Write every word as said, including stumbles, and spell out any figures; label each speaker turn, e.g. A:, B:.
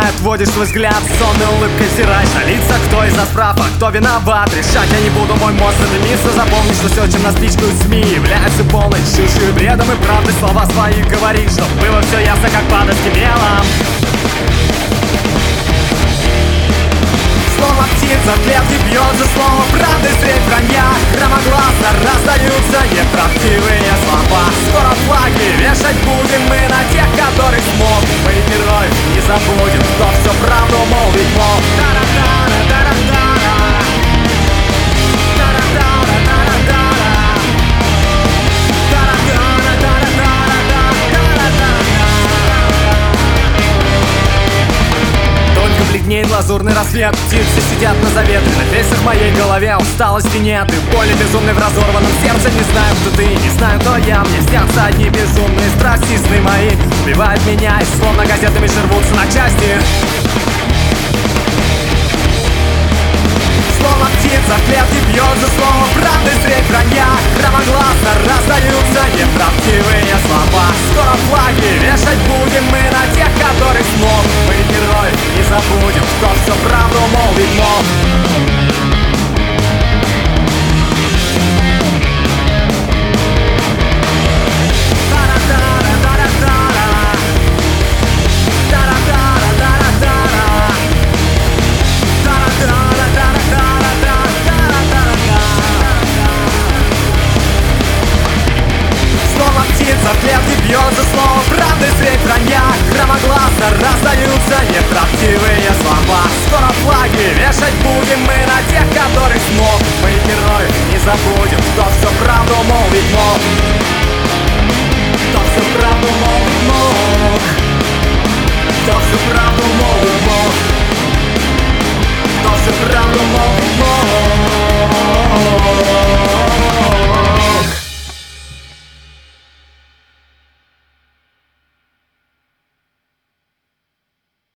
A: отводишь свой взгляд, сонной улыбкой взираешь на лица. Кто из нас прав, а кто виноват, решать я не буду, мой мозг задымится. Запомни, что все, чем нас пичкают СМИ, является полной чушью, бредом и правдой. Слова свои говоришь, чтоб было все ясно, как по доске мелом. Слово птица в клетке бьет за слово правды, средь вранья громогласно раздаются неправдивые слова. Скоро флаги вешать будем мы на тех, которых смог. Мы героев не забудем, кто всю правду молвит мог. Бледнеет лазурный рассвет, птицы сидят на заветных песнях в моей голове, усталости нет и боли безумной в разорванном сердце. Не знаю, кто ты, не знаю, кто я, мне снятся одни безумные страсти. Сны мои убивают меня и словно газетами же рвутся на части. Словно птица в клетке бьет за слово правды, средь вранья громогласно раздаются неправдивые слова. Скоро флаги вешать будем мы на тех, которых смог. Мы герои не забудем, кто всю правду молвит мог. Птица в клетке бьет за слово правды, средь вранья громогласно раздаются неправдивые слова. Скоро флаги вешать будем мы на тех, которых смог. Мы героев не забудем, кто всю правду молвит мог.